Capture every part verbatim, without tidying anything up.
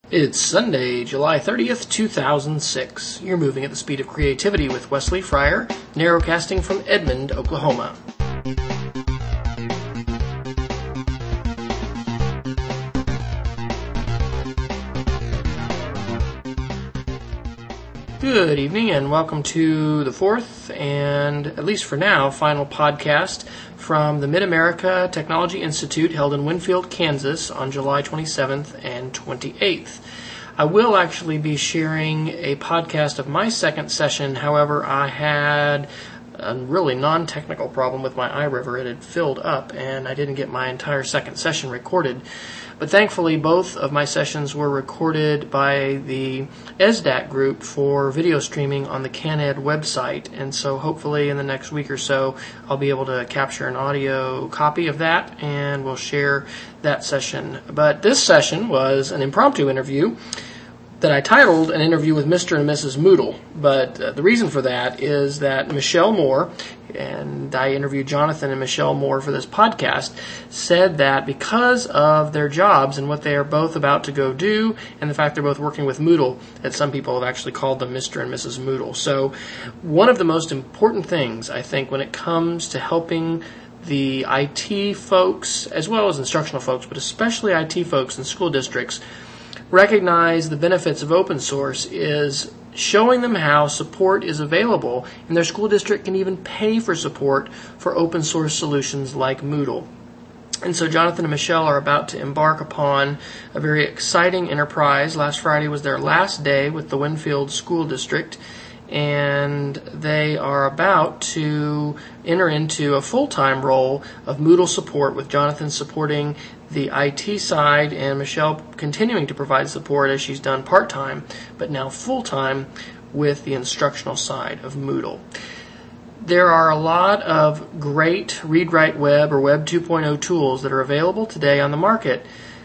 It's Sunday, July thirtieth, two thousand six. You're moving at the speed of creativity with Wesley Fryer, narrowcasting from Edmond, Oklahoma. Good evening and welcome to the fourth and, at least for now, final podcast from the Mid-America Technology Institute held in Winfield, Kansas on July twenty-seventh and twenty-eighth. I will actually be sharing a podcast of my second session. However, I had a really non-technical problem with my iRiver. It had filled up and I didn't get my entire second session recorded. But thankfully, both of my sessions were recorded by the E S D A C group for video streaming on the CanEd website. And so hopefully in the next week or so, I'll be able to capture an audio copy of that and we'll share that session. But this session was an impromptu interview that I titled An Interview with Mister and Missus Moodle. But uh, the reason for that is that Michelle Moore, and I interviewed Jonathan and Michelle Moore for this podcast, said that because of their jobs and what they are both about to go do, and the fact they're both working with Moodle, that some people have actually called them Mister and Missus Moodle. So one of the most important things, I think, when it comes to helping the I T folks, as well as instructional folks, but especially I T folks in school districts, recognize the benefits of open source is showing them how support is available, and their school district can even pay for support for open source solutions like Moodle. And so Jonathan and Michelle are about to embark upon a very exciting enterprise. Last Friday was their last day with the Winfield School District, and they are about to enter into a full-time role of Moodle support, with Jonathan supporting the I T side and Michelle continuing to provide support as she's done part-time, but now full-time with the instructional side of Moodle. There are a lot of great read-write-web or Web two point oh tools that are available today on the market,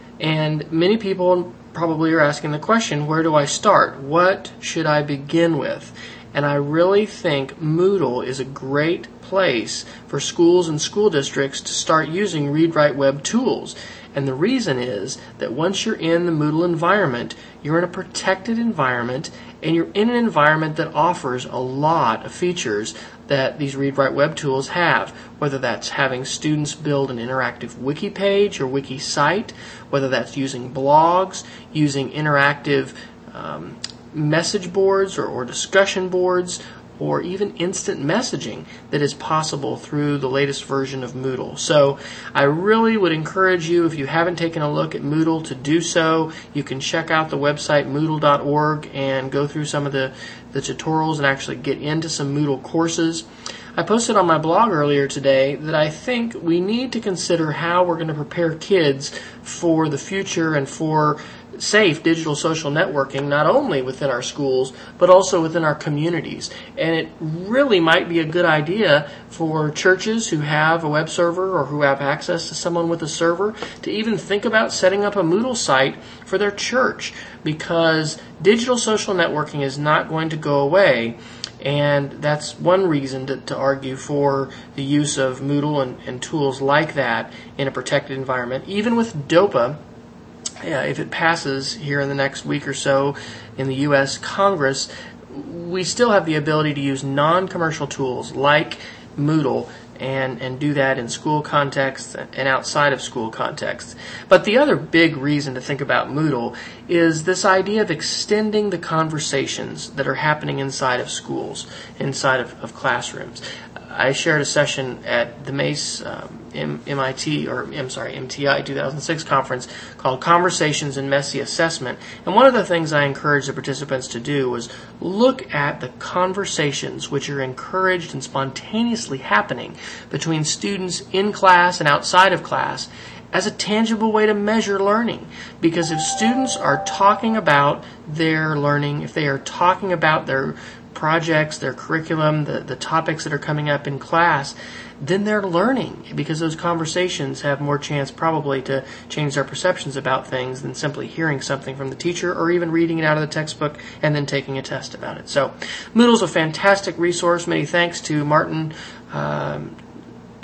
and many people probably are asking the question, where do I start? What should I begin with? And I really think Moodle is a great place for schools and school districts to start using read-write-web tools. And the reason is that once you're in the Moodle environment, you're in a protected environment, and you're in an environment that offers a lot of features that these read-write-web tools have, whether that's having students build an interactive wiki page or wiki site, whether that's using blogs, using interactive um, message boards or, or discussion boards, or even instant messaging that is possible through the latest version of Moodle. So I really would encourage you, if you haven't taken a look at Moodle, to do so. You can check out the website moodle dot org and go through some of the, the tutorials and actually get into some Moodle courses. I posted on my blog earlier today that I think we need to consider how we're going to prepare kids for the future and for safe digital social networking, not only within our schools, but also within our communities. And it really might be a good idea for churches who have a web server or who have access to someone with a server to even think about setting up a Moodle site for their church, because digital social networking is not going to go away. And that's one reason to, to argue for the use of Moodle and, and tools like that in a protected environment. Even with DOPA, yeah, if it passes here in the next week or so in the U S Congress, we still have the ability to use non-commercial tools like Moodle and, and do that in school contexts and outside of school contexts. But the other big reason to think about Moodle is this idea of extending the conversations that are happening inside of schools, inside of, of classrooms. I shared a session at the Mace um, M- MIT, or I'm sorry, M T I two thousand six conference called Conversations in Messy Assessment. And one of the things I encouraged the participants to do was look at the conversations which are encouraged and spontaneously happening between students in class and outside of class as a tangible way to measure learning. Because if students are talking about their learning, if they are talking about their projects, their curriculum, the, the topics that are coming up in class, then they're learning, because those conversations have more chance probably to change their perceptions about things than simply hearing something from the teacher or even reading it out of the textbook and then taking a test about it. So Moodle's a fantastic resource. Many thanks to Martin um,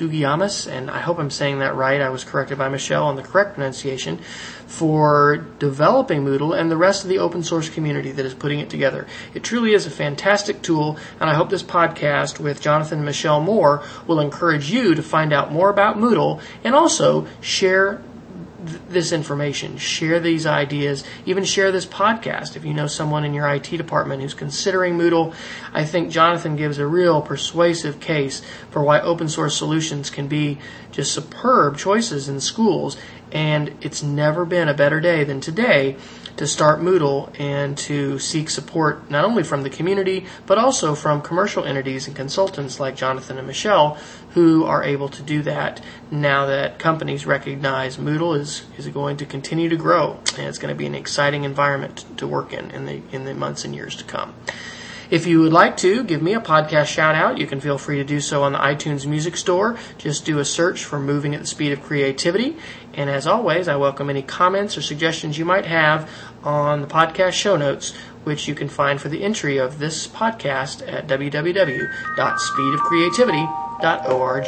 Dugiamas, and I hope I'm saying that right. I was corrected by Michelle on the correct pronunciation, for developing Moodle and the rest of the open source community that is putting it together. It truly is a fantastic tool, and I hope this podcast with Jonathan and Michelle Moore will encourage you to find out more about Moodle and also share this information, share these ideas, even share this podcast. If you know someone in your I T department who's considering Moodle, I think Jonathan gives a real persuasive case for why open source solutions can be just superb choices in schools, and it's never been a better day than today to start Moodle and to seek support not only from the community, but also from commercial entities and consultants like Jonathan and Michelle, who are able to do that now that companies recognize Moodle is, is going to continue to grow, and it's going to be an exciting environment to work in in the, in the months and years to come. If you would like to give me a podcast shout out, you can feel free to do so on the iTunes Music Store. Just do a search for Moving at the Speed of Creativity. And as always, I welcome any comments or suggestions you might have on the podcast show notes, which you can find for the entry of this podcast at w w w dot speed of creativity dot org.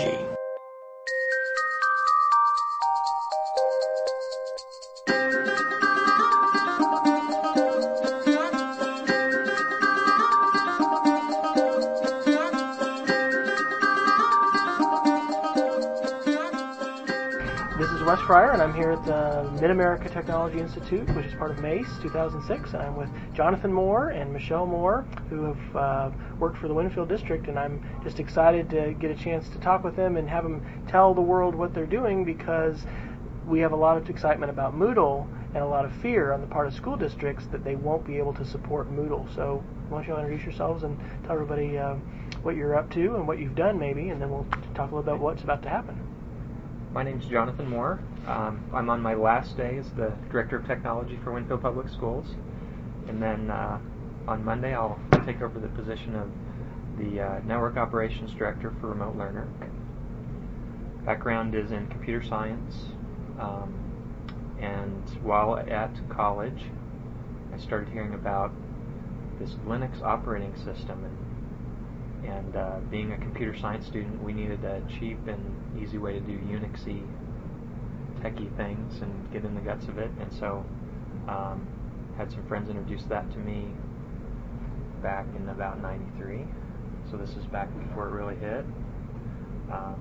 Wes Fryer, and I'm here at the Mid-America Technology Institute, which is part of MACE two thousand six, and I'm with Jonathan Moore and Michelle Moore, who have uh, worked for the Winfield District, and I'm just excited to get a chance to talk with them and have them tell the world what they're doing, because we have a lot of excitement about Moodle and a lot of fear on the part of school districts that they won't be able to support Moodle. So why don't you introduce yourselves and tell everybody uh, what you're up to and what you've done maybe, and then we'll talk a little about what's about to happen. My name's Jonathan Moore. Um, I'm on my last day as the Director of Technology for Winfield Public Schools. And then uh, on Monday I'll take over the position of the uh, Network Operations Director for Remote Learner. Background is in computer science. Um, and while at college, I started hearing about this Linux operating system. And And uh, being a computer science student, we needed a cheap and easy way to do Unixy, techie things and get in the guts of it. And so um, had some friends introduce that to me back in about ninety-three. So this is back before it really hit. Um,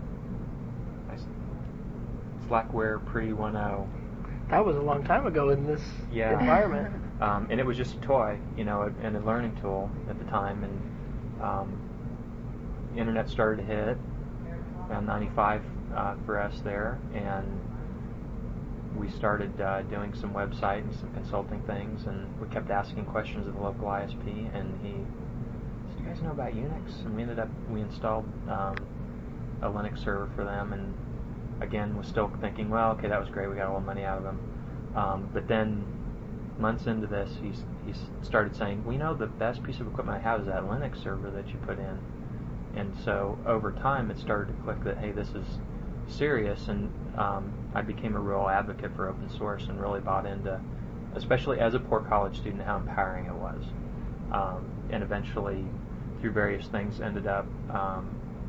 I, Slackware pre one point oh. That was a long time ago in this yeah. environment. Um, and it was just a toy, you know, and a learning tool at the time. And Um, the internet started to hit around ninety-five uh, for us there, and we started uh, doing some website and some consulting things, and we kept asking questions of the local I S P, and he said, "Do you guys know about Unix?" And we ended up, we installed um, a Linux server for them, and again, was still thinking, well, okay, that was great, we got all the money out of them. Um, but then months into this, he he started saying, "We know the best piece of equipment I have is that Linux server that you put in." And so over time, it started to click that, hey, this is serious, and um, I became a real advocate for open source and really bought into, especially as a poor college student, how empowering it was. Um, and eventually, through various things, ended up um,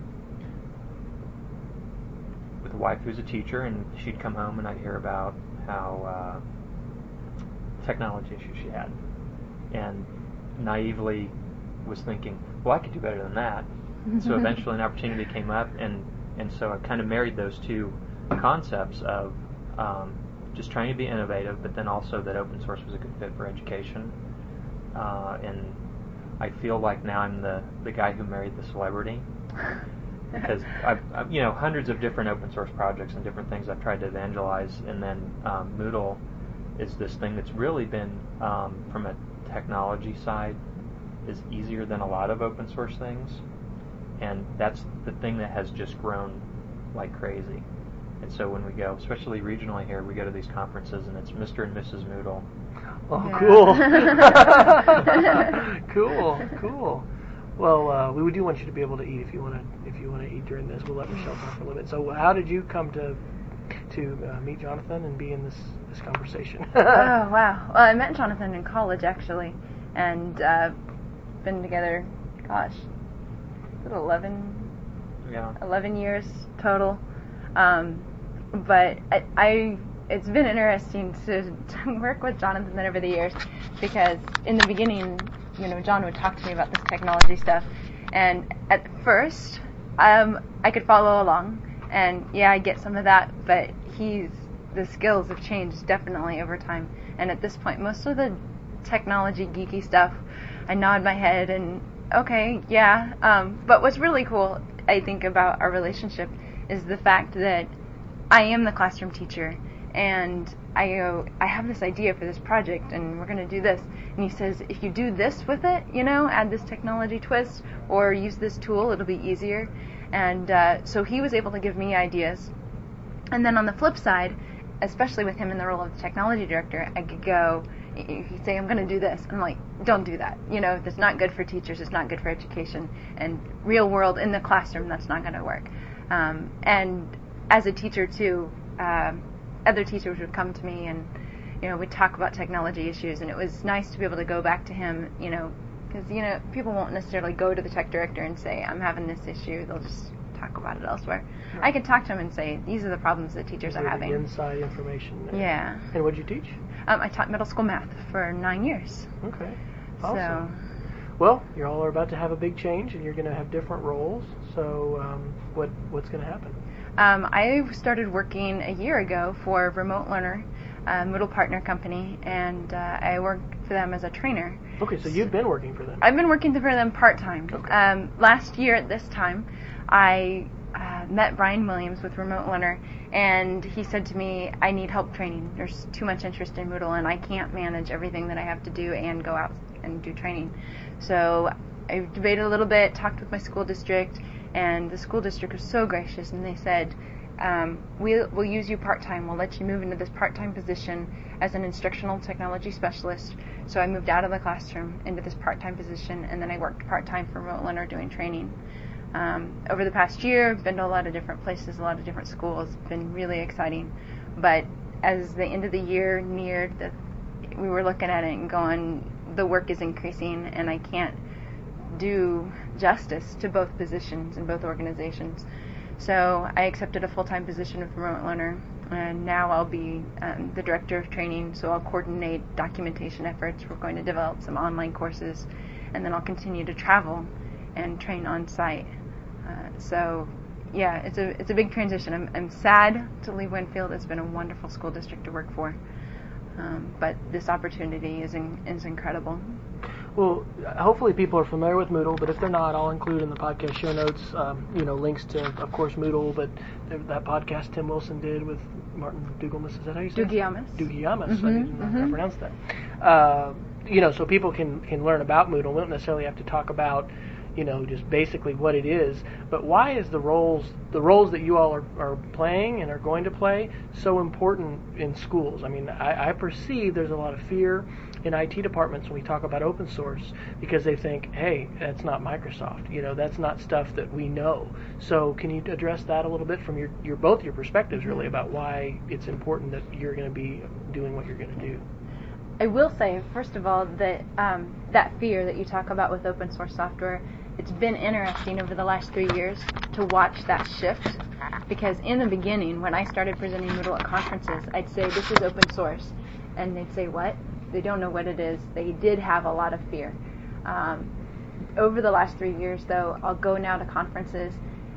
with a wife who's a teacher, and she'd come home and I'd hear about how uh, technology issues she had, and naively was thinking, well, I could do better than that. So eventually an opportunity came up, and, and so I kind of married those two concepts of um, just trying to be innovative, but then also that open source was a good fit for education. Uh, and I feel like now I'm the, the guy who married the celebrity, because I've, I've, you know, hundreds of different open source projects and different things I've tried to evangelize, and then um, Moodle is this thing that's really been, um, from a technology side, is easier than a lot of open source things, and that's the thing that has just grown like crazy. And so when we go, especially regionally here, we go to these conferences, and it's Mister and Missus Moodle. Oh, Yeah. cool! Cool, cool. Well, uh, we do want you to be able to eat if you want to. If you want to eat during this, we'll let Michelle talk for a little bit. So, how did you come to to uh, meet Jonathan and be in this this conversation? Oh wow! Well, I met Jonathan in college actually, and uh, been together, gosh, is it eleven Yeah. eleven years total. Um, but I, I, it's been interesting to, to work with Jonathan over the years, because in the beginning, you know, John would talk to me about this technology stuff, and at first, um, I could follow along, and yeah, I get some of that, but he's, the skills have changed definitely over time, and at this point, most of the technology geeky stuff, I nod my head and, okay, yeah, um, but what's really cool, I think, about our relationship is the fact that I am the classroom teacher, and I go, I have this idea for this project, and we're going to do this. And he says, if you do this with it, you know, add this technology twist, or use this tool, it'll be easier. And uh, so he was able to give me ideas. And then on the flip side, especially with him in the role of the technology director, I could go, he'd say, I'm going to do this. And I'm like, don't do that. You know, that's not good for teachers. It's not good for education. And real world in the classroom, that's not going to work. Um, and as a teacher, too, um, other teachers would come to me and, you know, we'd talk about technology issues. And it was nice to be able to go back to him, you know, because, you know, people won't necessarily go to the tech director and say, I'm having this issue. They'll just talk about it elsewhere. Right. I could talk to him and say, these are the problems that teachers These are are having. The inside information there. Yeah. And what did you teach? Um, I taught middle school math for nine years. Okay. Awesome. So, well, you all are about to have a big change, and you're going to have different roles. So, um, what what's going to happen? Um, I started working a year ago for Remote Learner, a Moodle partner company, and uh, I work for them as a trainer. Okay, so you've been working for them. I've been working for them part-time. Okay. Um, last year at this time, I uh, met Brian Williams with Remote Learner, and he said to me, I need help training. There's too much interest in Moodle, and I can't manage everything that I have to do and go out and do training. So I debated a little bit, talked with my school district, and the school district was so gracious, and they said, um, we'll, we'll use you part-time. We'll let you move into this part-time position as an instructional technology specialist. So I moved out of the classroom into this part-time position, and then I worked part-time for Remote Learner doing training. Um, over the past year, I've been to a lot of different places, a lot of different schools. It's been really exciting. But as the end of the year neared, the, we were looking at it and going, the work is increasing, and I can't do justice to both positions in both organizations. So I accepted a full-time position with Remote Learner, and now I'll be um, the director of training, so I'll coordinate documentation efforts. We're going to develop some online courses, and then I'll continue to travel and train on site. Uh, so yeah, it's a it's a big transition. I'm, I'm sad to leave Winfield. It's been a wonderful school district to work for, um, but this opportunity is in, is incredible. Well, hopefully people are familiar with Moodle, but if they're not, I'll include in the podcast show notes, um, you know, links to, of course, Moodle, but that podcast Tim Wilson did with Martin Dugalmas, is that how you say it? Dugiamas. Dugiamas, Mm-hmm, I didn't know how mm-hmm. to pronounce that. Uh, you know, so people can, can learn about Moodle. We don't necessarily have to talk about, you know, just basically what it is, but why is the roles, the roles that you all are, are playing and are going to play so important in schools? I mean, I, I perceive there's a lot of fear in I T departments when we talk about open source, because they think, hey, that's not Microsoft, you know, that's not stuff that we know. So can you address that a little bit from your, your both your perspectives, really, about why it's important that you're going to be doing what you're going to do? I will say, first of all, that um, that fear that you talk about with open source software, it's been interesting over the last three years to watch that shift, because in the beginning, when I started presenting Moodle at conferences, I'd say, this is open source, and they'd say, what? They don't know what it is. They did have a lot of fear. Um, over the last three years, though, I'll go now to conferences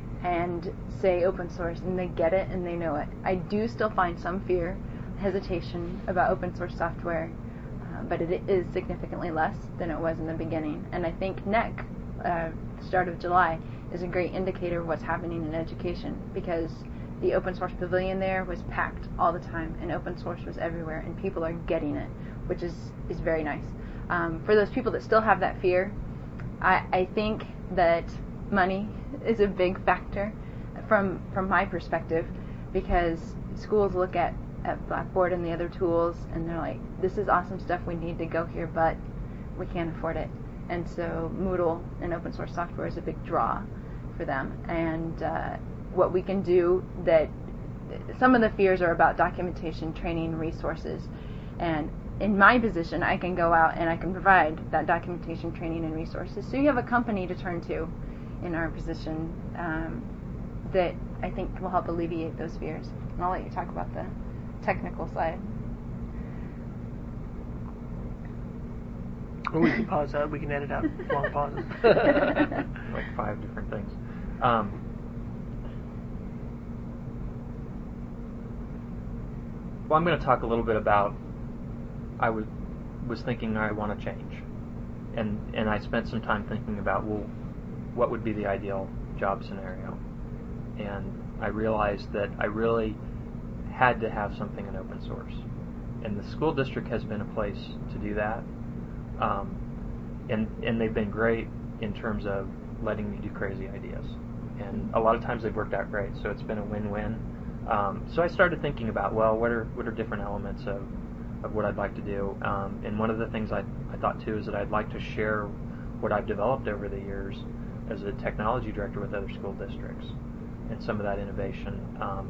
and say open source, and they get it and they know it. I do still find some fear, hesitation about open source software, uh, but it is significantly less than it was in the beginning. And I think N E C, uh, start of July, is a great indicator of what's happening in education, because the open source pavilion there was packed all the time, and open source was everywhere, and people are getting it, which is, is very nice. Um, for those people that still have that fear, I, I think that money is a big factor from from my perspective, because schools look at, at Blackboard and the other tools, and they're like, this is awesome stuff, we need to go here, but we can't afford it. And so Moodle and open source software is a big draw for them. And uh, what we can do, that some of the fears are about documentation, training, resources, and in my position, I can go out and I can provide that documentation, training, and resources. So you have a company to turn to in our position. Um, that I think will help alleviate those fears. And I'll let you talk about the technical side. Well, we can pause that. We can edit out long pauses. Like five different things. Um, well, I'm going to talk a little bit about. I was was thinking I want to change, and and I spent some time thinking about, well, what would be the ideal job scenario, and I realized that I really had to have something in open source, and the school district has been a place to do that. Um, and and they've been great in terms of letting me do crazy ideas, and a lot of times they've worked out great. So it's been a win-win. Um, so I started thinking about, well, what are what are different elements of, of what I'd like to do? Um, and one of the things I I thought too is that I'd like to share what I've developed over the years as a technology director with other school districts, and some of that innovation. Um,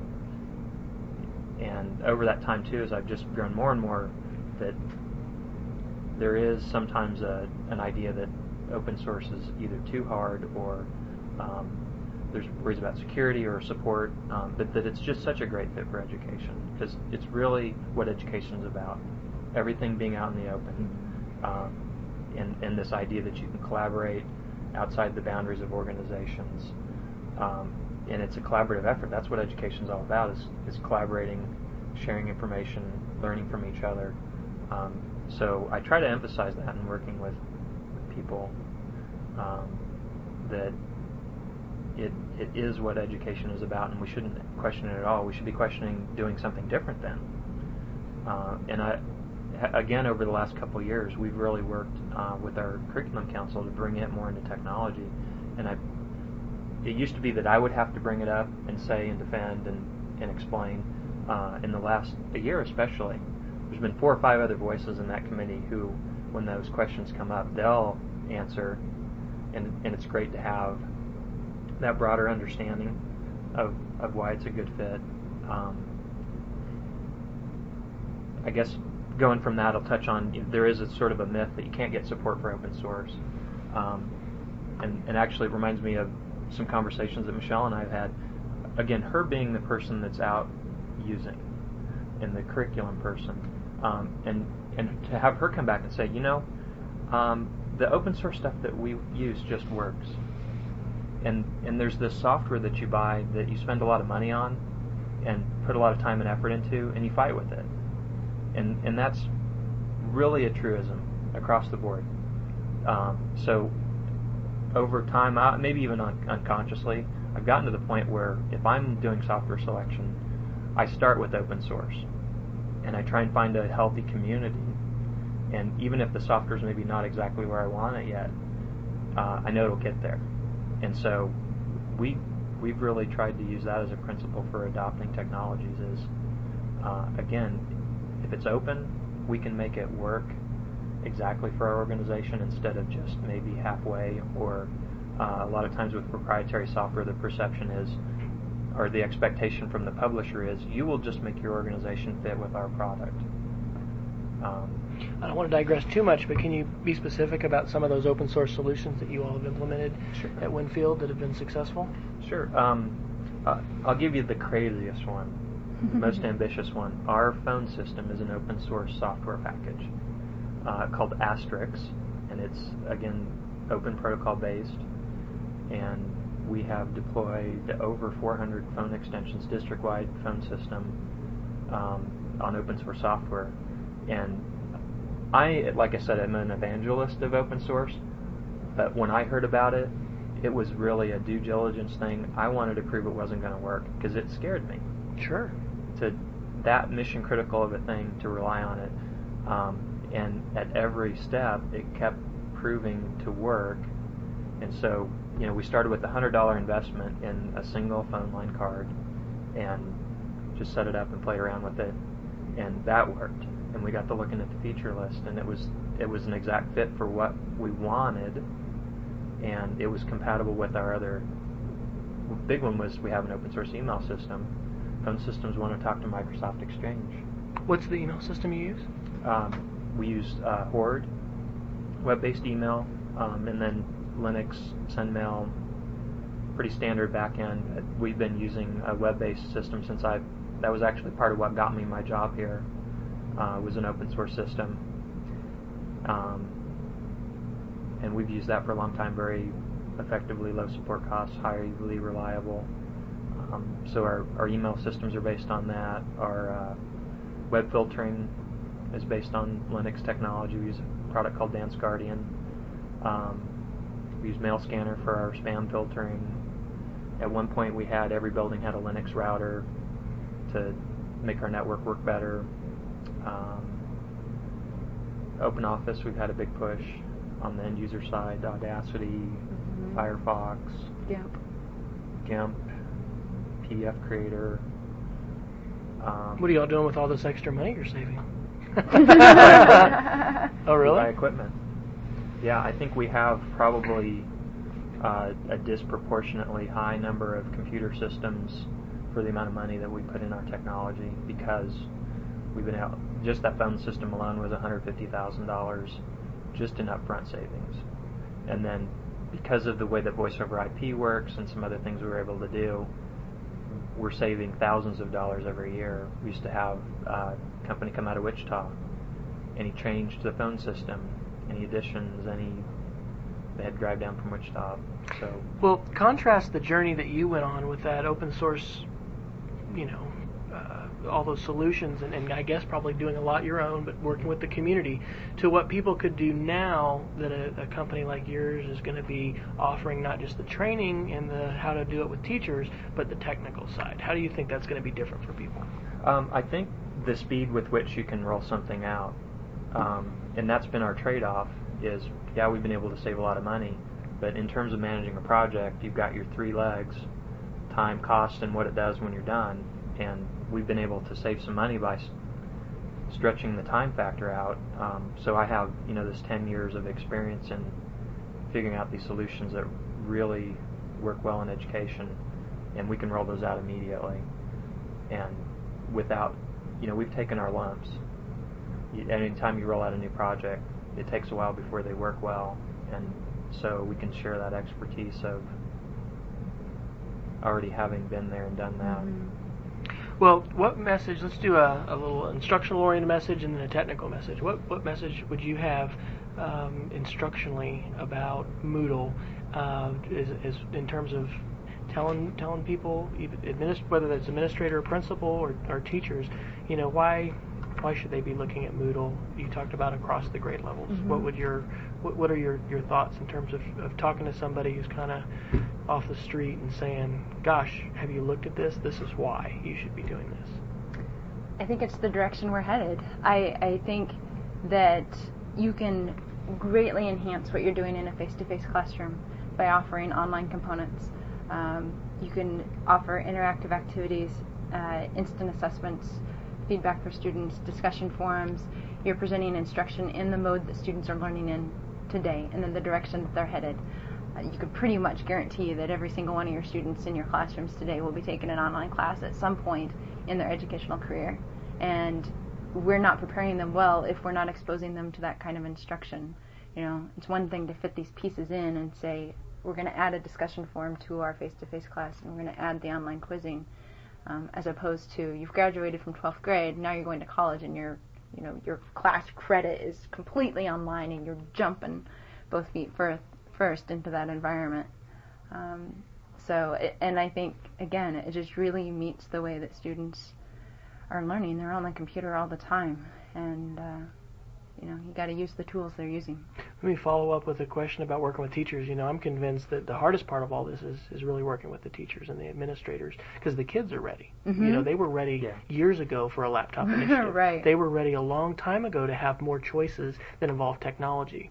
and over that time too, as I've just grown more and more, that there is sometimes a, an idea that open source is either too hard or um, there's worries about security or support, um, but that it's just such a great fit for education, because it's really what education is about. Everything being out in the open, um, and, and this idea that you can collaborate outside the boundaries of organizations. Um, and it's a collaborative effort. That's what education is all about, is, is collaborating, sharing information, learning from each other. Um, So I try to emphasize that in working with, with people, um, that it it is what education is about, and we shouldn't question it at all. We should be questioning doing something different then. Uh, and I, again, over the last couple of years, we've really worked uh, with our curriculum council to bring it more into technology. And I, it used to be that I would have to bring it up and say and defend and, and explain. Uh, in the last a year especially, there's been four or five other voices in that committee who, when those questions come up, they'll answer, and and it's great to have that broader understanding of, of why it's a good fit. Um, I guess going from that, I'll touch on, there is a sort of a myth that you can't get support for open source. Um, and, and actually it reminds me of some conversations that Michelle and I have had. Again, her being the person that's out using, and the curriculum person. Um, and and to have her come back and say, you know, um, the open source stuff that we use just works. And and there's this software that you buy that you spend a lot of money on and put a lot of time and effort into, and you fight with it. And and that's really a truism across the board. Um, so over time, I, maybe even un- unconsciously, I've gotten to the point where if I'm doing software selection, I start with open source. And I try and find a healthy community. And even if the software is maybe not exactly where I want it yet, uh, I know it'll get there. And so we, we've really tried to use that as a principle for adopting technologies is, uh, again, if it's open, we can make it work exactly for our organization instead of just maybe halfway, or uh, a lot of times with proprietary software, the perception is, or the expectation from the publisher is, you will just make your organization fit with our product. Um, I don't want to digress too much, but can you be specific about some of those open source solutions that you all have implemented sure. at Winfield that have been successful? Sure. Um, uh, I'll give you the craziest one, the most ambitious one. Our phone system is an open source software package uh, called Asterix, and it's, again, open protocol based, and we have deployed over four hundred phone extensions, district-wide phone system, um, on open source software. And I, like I said, I'm an evangelist of open source, but when I heard about it, it was really a due diligence thing. I wanted to prove it wasn't going to work because it scared me. Sure. To that mission critical of a thing, to rely on it. Um, and at every step, it kept proving to work. And so, you know, we started with a one hundred dollars investment in a single phone line card and just set it up and played around with it. And that worked. And we got to looking at the feature list, and it was it was an exact fit for what we wanted, and it was compatible with our other. Big one was we have an open source email system. Phone systems want to talk to Microsoft Exchange. What's the email system you use? Um, we use uh, Horde, web-based email, um, and then Linux, SendMail, pretty standard back end. We've been using a web-based system since I, that was actually part of what got me my job here, uh, was an open source system. Um, and we've used that for a long time, very effectively, low support costs, highly reliable. Um, so our, our email systems are based on that. Our uh, web filtering is based on Linux technology. We use a product called Dance Guardian. Um, we use Mail Scanner for our spam filtering. At one point we had, every building had a Linux router to make our network work better. Um, OpenOffice, we've had a big push on the end user side, Audacity, mm-hmm. Firefox, GIMP, GIMP, P D F Creator. Um, what are y'all doing with all this extra money you're saving? Oh, really? Buy equipment. Yeah, I think we have probably uh, a disproportionately high number of computer systems for the amount of money that we put in our technology, because we've been out, just that phone system alone was one hundred fifty thousand dollars just in upfront savings. And then because of the way that voice over I P works and some other things we were able to do, we're saving thousands of dollars every year. We used to have a company come out of Wichita, and he changed the phone system, any additions, any, they had to drive down from Wichita. So, well, contrast the journey that you went on with that open source, you know, uh, all those solutions, and, and I guess probably doing a lot your own, but working with the community, to what people could do now that a, a company like yours is going to be offering not just the training and the how to do it with teachers, but the technical side. How do you think that's going to be different for people? Um, I think the speed with which you can roll something out, um, and that's been our trade-off, is, yeah, we've been able to save a lot of money, but in terms of managing a project, you've got your three legs, time, cost, and what it does when you're done. And we've been able to save some money by s- stretching the time factor out. Um, so I have, you know, this ten years of experience in figuring out these solutions that really work well in education, and we can roll those out immediately. And without, you know, we've taken our lumps. Any time you roll out a new project, it takes a while before they work well, and so we can share that expertise of already having been there and done that. Mm-hmm. Well, what message, let's do a, a little instructional-oriented message and then a technical message. What what message would you have um, instructionally about Moodle, uh, is, is in terms of telling telling people, administ- whether that's administrator or principal or, or teachers, you know, why why should they be looking at Moodle? You talked about across the grade levels. Mm-hmm. What would your what, what are your, your thoughts in terms of, of talking to somebody who's kind of off the street and saying, gosh, have you looked at this? This is why you should be doing this. I think it's the direction we're headed. I, I think that you can greatly enhance what you're doing in a face-to-face classroom by offering online components. Um, you can offer interactive activities, uh, instant assessments, feedback for students, discussion forums. You're presenting instruction in the mode that students are learning in today and in the direction that they're headed. Uh, you can pretty much guarantee that every single one of your students in your classrooms today will be taking an online class at some point in their educational career. And we're not preparing them well if we're not exposing them to that kind of instruction. You know, it's one thing to fit these pieces in and say, we're going to add a discussion forum to our face-to-face class, and we're going to add the online quizzing, um, as opposed to, you've graduated from twelfth grade, now you're going to college, and your, you know, your class credit is completely online, and you're jumping both feet first, first into that environment. Um, so, it, and I think, again, it just really meets the way that students are learning. They're on the computer all the time, and uh, you know, you got to use the tools they're using. Let me follow up with a question about working with teachers. You know, I'm convinced that the hardest part of all this is, is really working with the teachers and the administrators, because the kids are ready. Mm-hmm. You know, they were ready yeah. years ago for a laptop initiative. Right. They were ready a long time ago to have more choices that involve technology.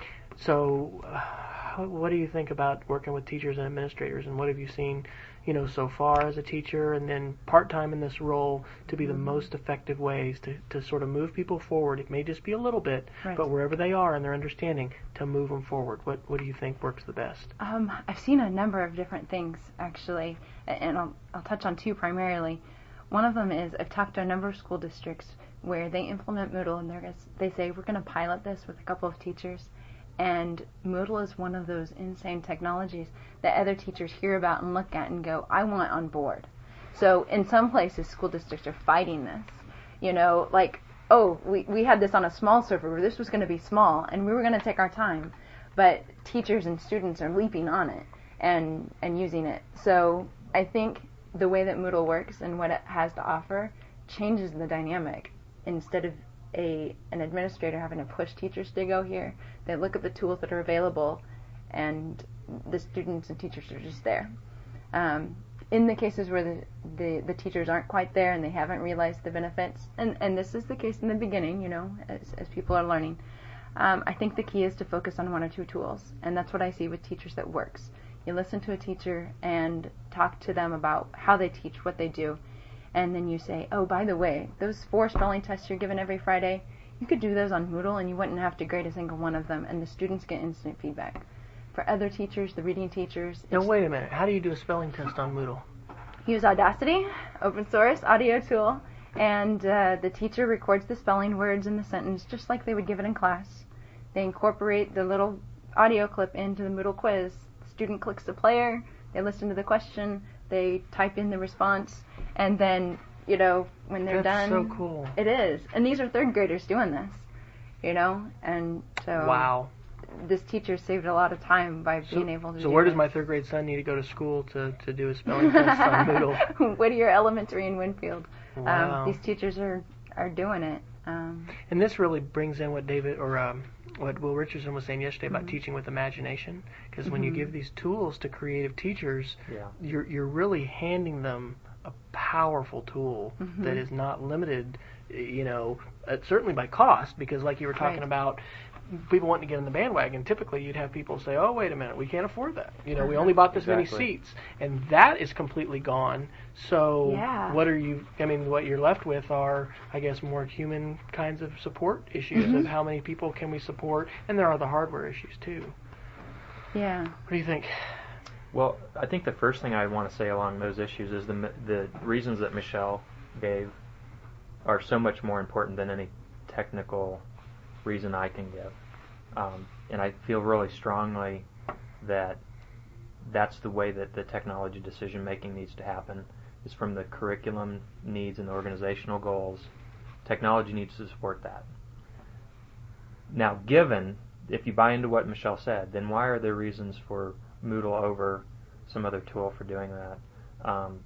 So, uh, what do you think about working with teachers and administrators, and what have you seen, you know, so far as a teacher, and then part-time in this role, to be the most effective ways to, to sort of move people forward? It may just be a little bit, right. but wherever they are in their understanding, to move them forward. What what do you think works the best? Um, I've seen a number of different things, actually, and I'll, I'll touch on two primarily. One of them is I've talked to a number of school districts where they implement Moodle, and they're, they say, we're going to pilot this with a couple of teachers, And Moodle is one of those insane technologies that other teachers hear about and look at and go, I want on board. So in some places, school districts are fighting this. You know, like, oh, we, we had this on a small server where this was going to be small, and we were going to take our time. But teachers and students are leaping on it and, and using it. So I think the way that Moodle works and what it has to offer changes the dynamic. Instead of a an administrator having to push teachers to go here, they look at the tools that are available, and the students and teachers are just there. Um, in the cases where the, the, the teachers aren't quite there and they haven't realized the benefits, and, and this is the case in the beginning, you know, as, as people are learning, um, I think the key is to focus on one or two tools, and that's what I see with teachers that works. You listen to a teacher and talk to them about how they teach, what they do, and then you say, oh, by the way, those four spelling tests you're given every Friday, you could do those on Moodle and you wouldn't have to grade a single one of them, and the students get instant feedback. For other teachers, the reading teachers... Now, wait a minute. How do you do a spelling test on Moodle? Use Audacity, open source, audio tool, and uh, the teacher records the spelling words in the sentence just like they would give it in class. They incorporate the little audio clip into the Moodle quiz. The student clicks the player, they listen to the question, they type in the response, and then, you know, when they're That's done... so cool. It is. And these are third graders doing this, you know? And so... Wow. This teacher saved a lot of time by being so, able to So do where this. does my third grade son need to go to school to, to do a spelling test on Moodle? Whittier Elementary in Winfield. Wow. Um, these teachers are, are doing it. Um, and this really brings in what David, or um, what Will Richardson was saying yesterday about mm-hmm. teaching with imagination. Because when mm-hmm. you give these tools to creative teachers, yeah. you're you're really handing them a powerful tool mm-hmm. that is not limited, you know, uh, certainly by cost. Because like you were talking right. about, people wanting to get in the bandwagon, typically you'd have people say, oh, wait a minute, we can't afford that. You know, we only bought this exactly. many seats. And that is completely gone. So yeah. what are you, I mean, what you're left with are, I guess, more human kinds of support issues mm-hmm. of how many people can we support. And there are the hardware issues, too. Yeah. What do you think? Well, I think the first thing I want to say along those issues is the the reasons that Michelle gave are so much more important than any technical reason I can give. Um, and I feel really strongly that that's the way that the technology decision making needs to happen, is from the curriculum needs and the organizational goals. Technology needs to support that. Now, given, if you buy into what Michelle said, then why are there reasons for Moodle over some other tool for doing that? Um,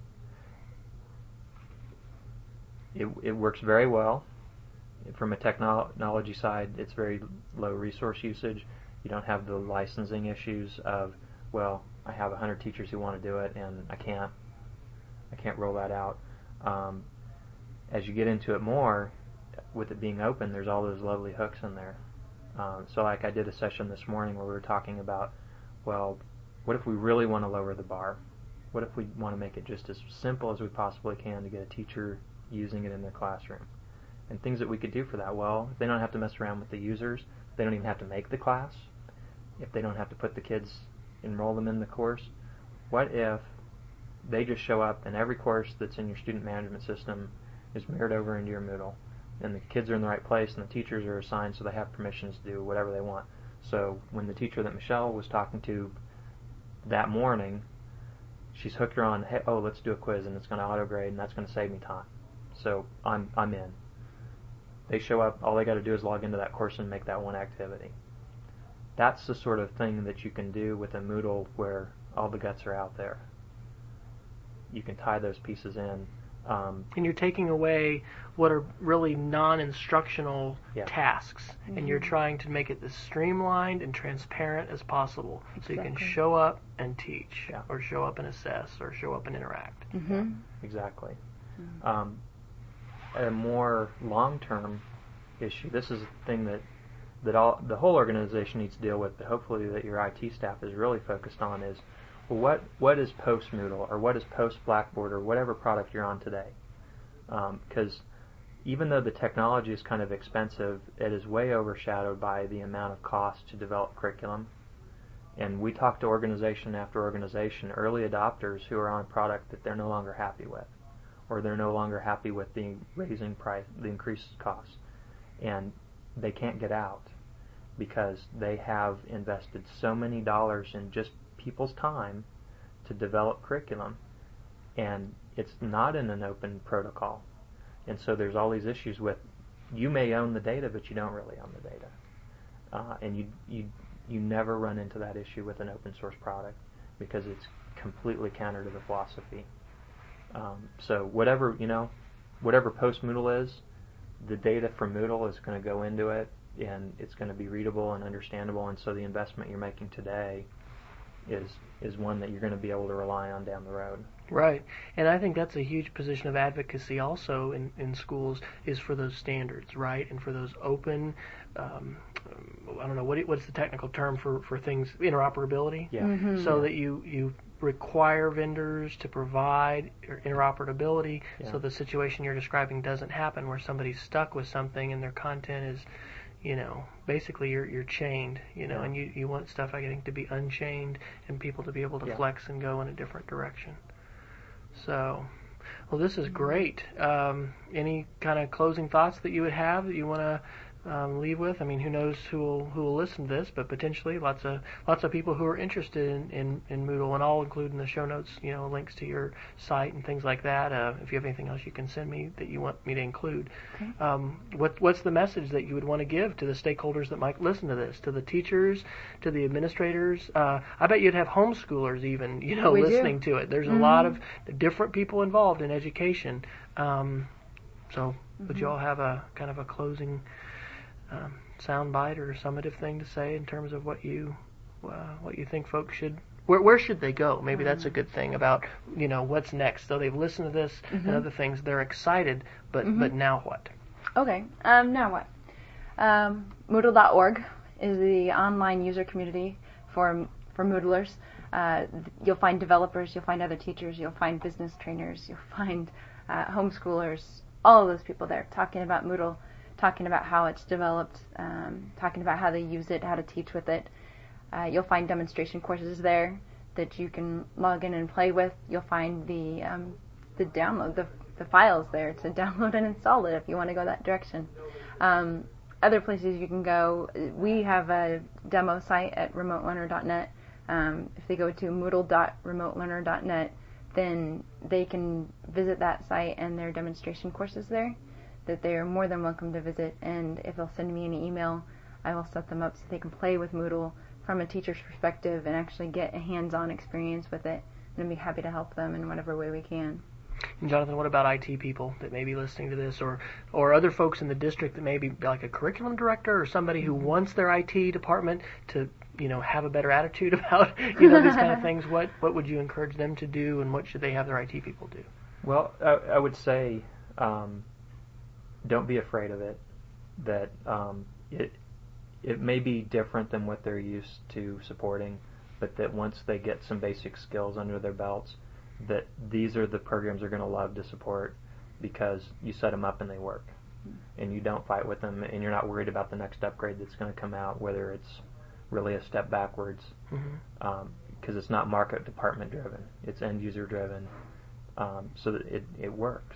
it, it works very well. From a technology side, it's very low resource usage. You don't have the licensing issues of, well, I have one hundred teachers who want to do it, and I can't, I can't roll that out. Um, as you get into it more, with it being open, there's all those lovely hooks in there. Um, so, like I did a session this morning where we were talking about, well, what if we really want to lower the bar? What if we want to make it just as simple as we possibly can to get a teacher using it in their classroom? And things that we could do for that. Well, they don't have to mess around with the users. They don't even have to make the class. If they don't have to put the kids, enroll them in the course. What if they just show up and every course that's in your student management system is mirrored over into your Moodle, and the kids are in the right place and the teachers are assigned so they have permissions to do whatever they want. So when the teacher that Michelle was talking to that morning, she's hooked her on, hey, oh, let's do a quiz and it's going to auto grade and that's going to save me time. So I'm I'm in. They show up, all they got to do is log into that course and make that one activity. That's the sort of thing that you can do with a Moodle where all the guts are out there. You can tie those pieces in. Um, and you're taking away what are really non-instructional yeah. tasks, mm-hmm. and you're trying to make it as streamlined and transparent as possible, exactly. so you can show up and teach, yeah. or show up and assess, or show up and interact. Mm-hmm. Yeah, exactly. Mm-hmm. Um, a more long-term issue, this is a thing that that all the whole organization needs to deal with, but hopefully that your I T staff is really focused on, is, well, what what is post Moodle, or what is post Blackboard, or whatever product you're on today? Because um, even though the technology is kind of expensive, it is way overshadowed by the amount of cost to develop curriculum. And we talk to organization after organization, early adopters who are on a product that they're no longer happy with, or they're no longer happy with the raising price, the increased costs, and they can't get out. because they have invested so many dollars in just people's time to develop curriculum, and it's not in an open protocol. And so there's all these issues with, you may own the data, but you don't really own the data. Uh, and you, you, you never run into that issue with an open source product because it's completely counter to the philosophy. Um, so whatever, you know, whatever post Moodle is, the data from Moodle is going to go into it, and it's going to be readable and understandable, and so the investment you're making today is is one that you're going to be able to rely on down the road. Right. And I think that's a huge position of advocacy also in, in schools, is for those standards, right? And for those open, um, I don't know, what what's the technical term for, for things, interoperability? Yeah. Mm-hmm. So that you, you require vendors to provide interoperability, Yeah. so the situation you're describing doesn't happen where somebody's stuck with something and their content is, you know, basically you're you're chained, you know, Yeah. and you, you want stuff, I think, to be unchained and people to be able to Yeah. flex and go in a different direction. So, well, this is great. Um, any kind of closing thoughts that you would have that you want to um, leave with? I mean, who knows who will who will listen to this, but potentially lots of lots of people who are interested in, in, in Moodle, and I'll include in the show notes, you know, links to your site and things like that. Uh, if you have anything else you can send me that you want me to include. Okay. Um, what what's the message that you would want to give to the stakeholders that might listen to this, to the teachers, to the administrators? Uh, I bet you'd have homeschoolers even, you know, We do. listening to it. There's Mm-hmm. a lot of different people involved in education. Um, so Mm-hmm. would you all have a kind of a closing um, soundbite or summative thing to say in terms of what you uh, what you think folks should, where where should they go? Maybe that's a good thing about, you know, what's next. So they've listened to this Mm-hmm. and other things, they're excited, but Mm-hmm. but now what? Okay, um, now what? Um, Moodle dot org is the online user community for for Moodlers. Uh, you'll find developers, you'll find other teachers, you'll find business trainers, you'll find uh, homeschoolers, all of those people there talking about Moodle, talking about how it's developed, um, talking about how they use it, how to teach with it. Uh, you'll find demonstration courses there that you can log in and play with. You'll find the um, the download, the, the files there to download and install it if you want to go that direction. Um, other places you can go, we have a demo site at remote learner dot net. Um, if they go to moodle dot remote learner dot net, then they can visit that site and their demonstration courses there that they are more than welcome to visit. And if they'll send me an email, I will set them up so they can play with Moodle from a teacher's perspective and actually get a hands-on experience with it. And I'd be happy to help them in whatever way we can. And Jonathan, what about I T people that may be listening to this, or or other folks in the district that may be like a curriculum director or somebody who wants their I T department to, you know, have a better attitude about, you know, these kind of things? What what would you encourage them to do, and what should they have their I T people do? Well, I, I would say um, don't be afraid of it. That um, it it may be different than what they're used to supporting, but that once they get some basic skills under their belts, that these are the programs they're going to love to support because you set them up and they work. And you don't fight with them, and you're not worried about the next upgrade that's going to come out, whether it's really a step backwards, because Mm-hmm. um, it's not market department driven, it's end user driven, um, so that it, it works.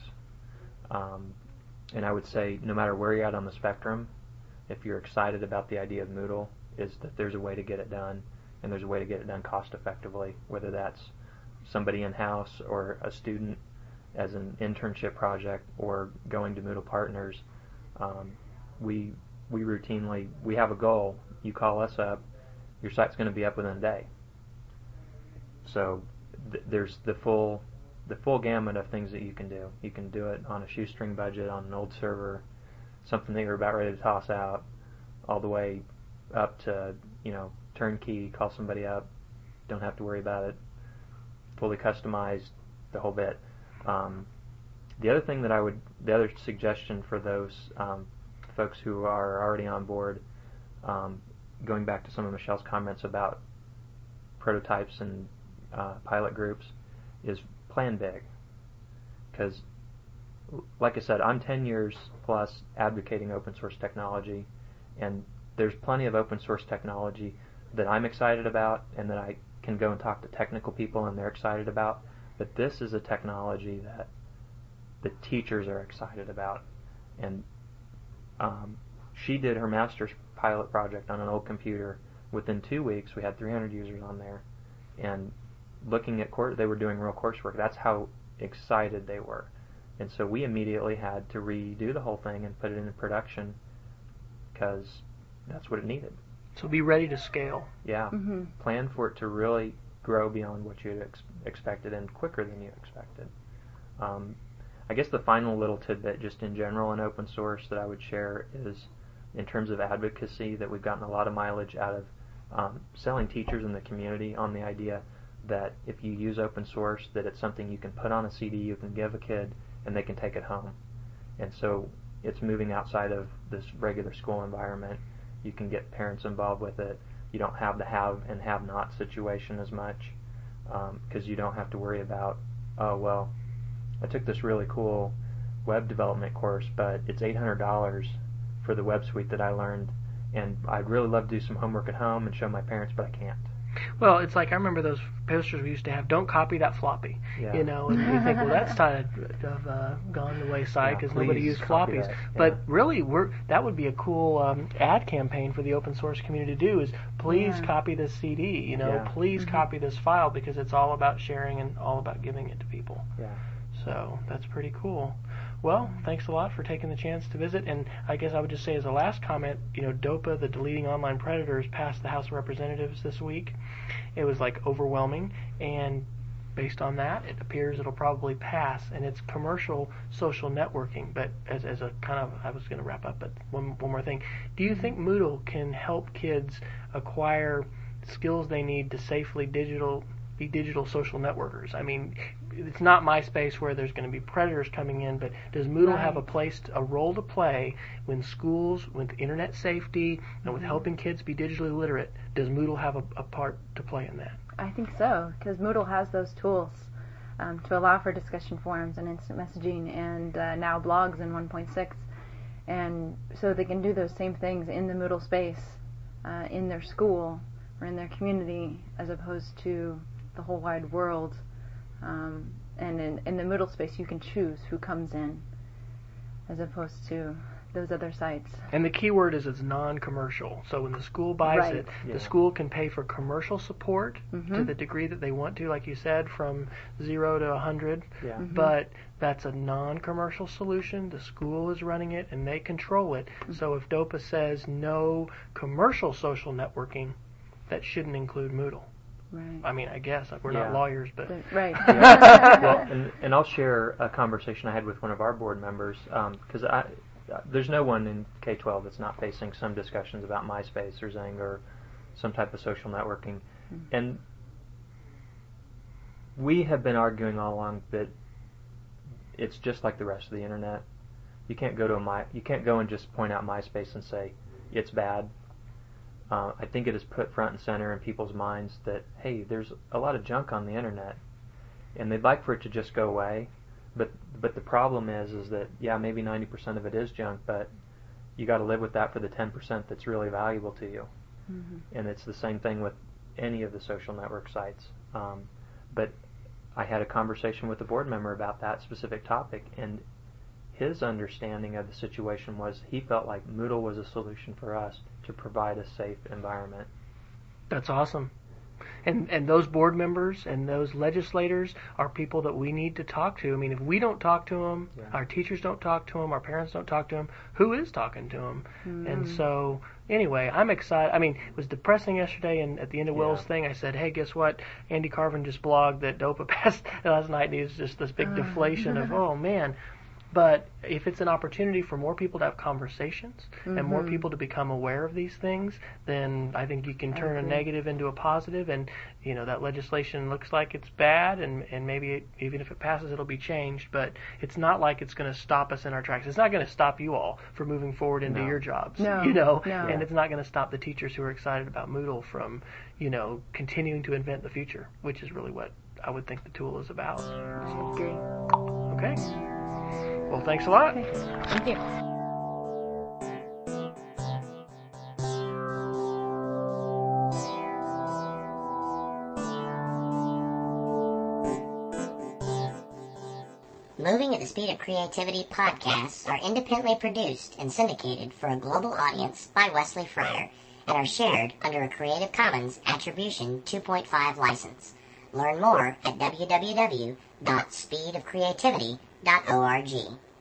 Um, and I would say no matter where you're at on the spectrum, if you're excited about the idea of Moodle, is that there's a way to get it done, and there's a way to get it done cost effectively, whether that's somebody in-house or a student as an internship project or going to Moodle Partners. Um, we we routinely, we have a goal. You call us up, your site's going to be up within a day. So th- there's the full the full gamut of things that you can do. You can do it on a shoestring budget, on an old server, something that you're about ready to toss out, all the way up to, you know, turnkey, call somebody up, don't have to worry about it, fully customized, the whole bit. Um, the other thing that I would, the other suggestion for those um, folks who are already on board, um, going back to some of Michelle's comments about prototypes and uh, pilot groups, is plan big. Because, like I said, I'm ten years plus advocating open source technology, and there's plenty of open source technology that I'm excited about and that I can go and talk to technical people and they're excited about, but this is a technology that the teachers are excited about. And um, she did her master's pilot project on an old computer. Within two weeks, we had three hundred users on there, and looking at course, they were doing real coursework. That's how excited they were, and so we immediately had to redo the whole thing and put it into production because that's what it needed. So be ready to scale. Yeah, Mm-hmm. plan for it to really grow beyond what you had ex- expected and quicker than you expected. Um, I guess the final little tidbit just in general in open source that I would share is in terms of advocacy that we've gotten a lot of mileage out of um, selling teachers in the community on the idea that if you use open source that it's something you can put on a C D, you can give a kid, and they can take it home. And so it's moving outside of this regular school environment. You can get parents involved with it. You don't have the have and have not situation as much because um, you don't have to worry about, oh, well, I took this really cool web development course, but it's eight hundred dollars for the web suite that I learned, and I'd really love to do some homework at home and show my parents, but I can't. Well, it's like I remember those posters we used to have, don't copy that floppy, Yeah. you know, and you think, well, that's kind of uh, gone the wayside because Yeah, nobody please used copy floppies. that, yeah. But really, we're that would be a cool um, ad campaign for the open source community to do is please Yeah. copy this C D, you know, Yeah. please Mm-hmm. copy this file because it's all about sharing and all about giving it to people. Yeah. So that's pretty cool. Well, thanks a lot for taking the chance to visit. And I guess I would just say as a last comment, you know, DOPA, the Deleting Online Predators, passed the House of Representatives this week. It was like overwhelming, and based on that, it appears it'll probably pass. And it's commercial social networking. But as, as a kind of, I was going to wrap up, but one, one more thing. Do you think Moodle can help kids acquire skills they need to safely digital be digital social networkers? I mean, it's not MySpace where there's going to be predators coming in, but does Moodle Right. have a place, to, a role to play when schools, with internet safety, and with Mhm. helping kids be digitally literate? Does Moodle have a, a part to play in that? I think so, because Moodle has those tools um, to allow for discussion forums and instant messaging and uh, now blogs in one point six. And so they can do those same things in the Moodle space, uh, in their school or in their community, as opposed to the whole wide world. Um, and in, in the Moodle space, you can choose who comes in, as opposed to those other sites. And the key word is it's non-commercial. So when the school buys Right. it, Yeah. the school can pay for commercial support Mm-hmm. to the degree that they want to, like you said, from zero to one hundred. Yeah. Mhm. But that's a non-commercial solution. The school is running it, and they control it. Mm-hmm. So if DOPA says no commercial social networking, that shouldn't include Moodle. Right. I mean, I guess we're Yeah. not lawyers, but The- right. Yeah. Well, and, and I'll share a conversation I had with one of our board members because I uh, there's no one in K twelve that's not facing some discussions about MySpace or Zing or some type of social networking, Mm. and we have been arguing all along that it's just like the rest of the internet. You can't go to a my you can't go and just point out MySpace and say it's bad. Uh, I think it is put front and center in people's minds that, hey, there's a lot of junk on the internet, and they'd like for it to just go away. But but the problem is is that, yeah, maybe ninety percent of it is junk, but you got to live with that for the ten percent that's really valuable to you. Mm-hmm. And it's the same thing with any of the social network sites. Um, but I had a conversation with a board member about that specific topic, and his understanding of the situation was he felt like Moodle was a solution for us to provide a safe environment. that's awesome. And and those board members and those legislators are people that we need to talk to. I mean, if we don't talk to them, Yeah. our teachers don't talk to them, our parents don't talk to them, who is talking to them? Mm. And so, anyway, I'm excited. I mean, it was depressing yesterday, and at the end of Will's Yeah. thing, I said, hey, guess what? Andy Carvin just blogged that DOPA passed last night, and it was just this big Uh. deflation of, oh, man. But if it's an opportunity for more people to have conversations and more Mhm. people to become aware of these things, then I think you can I turn a agree. negative into a positive. And you know that legislation looks like it's bad, and and maybe it, even if it passes, it'll be changed. But it's not like it's going to stop us in our tracks. It's not going to stop you all from moving forward into No. your jobs. No, You know, no. and it's not going to stop the teachers who are excited about Moodle from you know continuing to invent the future, which is really what I would think the tool is about. I agree. Okay. Well, thanks a lot. Okay. Thank you. Moving at the Speed of Creativity podcasts are independently produced and syndicated for a global audience by Wesley Fryer and are shared under a Creative Commons Attribution two point five license. Learn more at w w w dot speed of creativity dot org.